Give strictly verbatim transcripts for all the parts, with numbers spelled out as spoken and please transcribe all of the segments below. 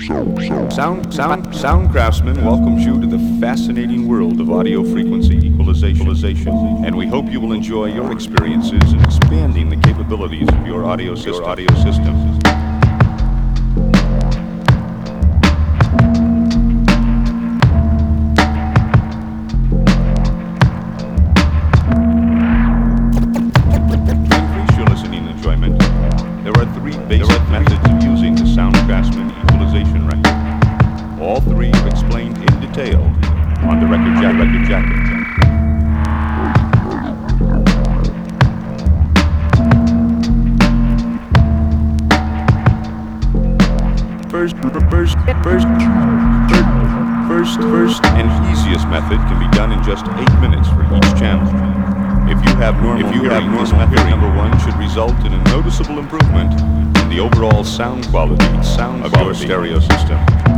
Sound, sound, Sound Craftsman welcomes you to the fascinating world of audio frequency equalization, and we hope you will enjoy your experiences in expanding the capabilities of your audio system. Your audio system. First, first, first, first, first, and easiest method can be done in just eight minutes for each channel. If you have normal if you hearing, have normal this method hearing, number one should result in a noticeable improvement in the overall sound quality, sound of quality. Your stereo system.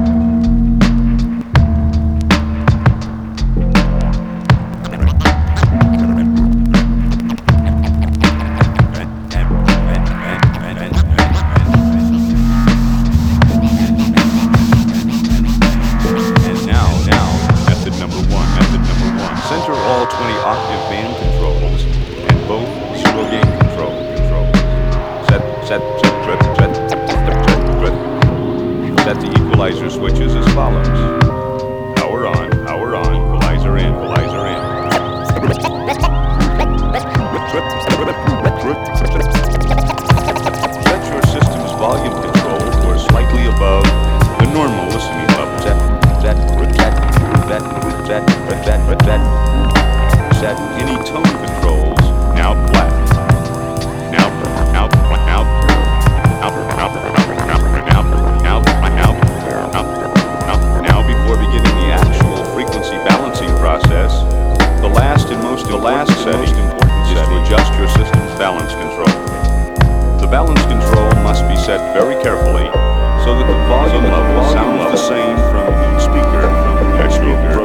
Set the equalizer switches as follows. Power on, power on, equalizer in, equalizer in. Set your system's volume control for slightly above the normal listening level. Set, set, set, set, set, set, set, set any tone controls now flat. Now, now, now, now, now, now. Process. The last and most the last setting most important is to adjust your system's balance control. The balance control must be set very carefully so that the volume so level the sounds level. the same from each speaker from each speaker.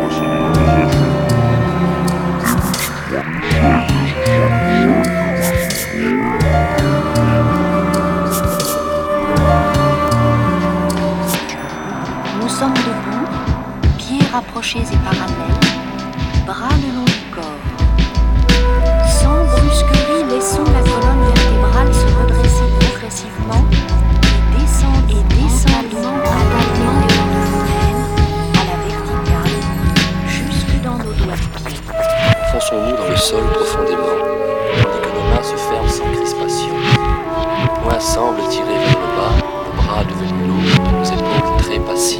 Nous sommes debout, pieds rapprochés et parallèles, bras le long du corps. Sans brusquerie, laissons la colonne vertébrale se redresser progressivement et descendre et descendons à l'allemand de nos veines, à la verticale, jusque dans nos doigts de pied. Fonçons-nous dans le sol profondément, tandis que nos mains se ferment sans crispation. Le poing semble tirer vers le bas, le bras devenu lourd, nos épaules très passives.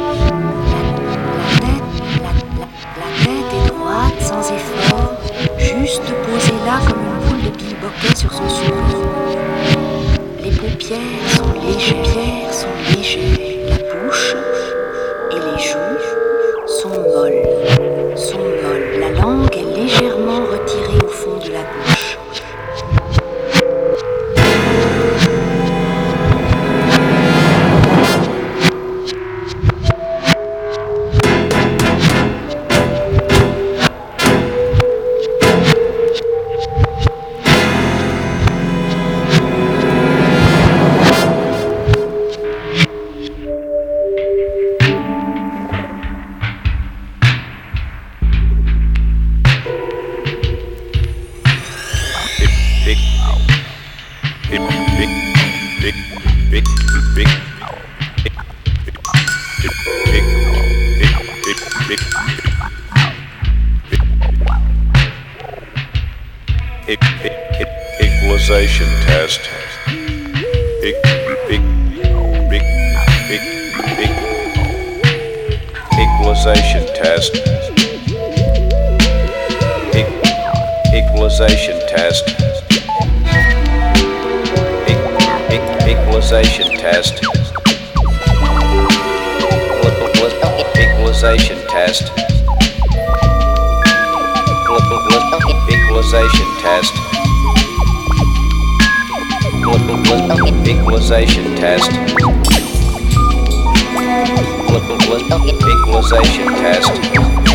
Sans effort, juste posée là comme une boule de bilboquet sur son sourire. Les paupières sont légères, sont légères. La bouche et les joues sont molles, sont molles. La langue est légèrement retirée au fond de la bouche. Equalization test. Big, big, big, big, big. Equalization test. E- equalization test. E- e- equalization test. Equalization test. Equalization test. Equalization test. Equalization test.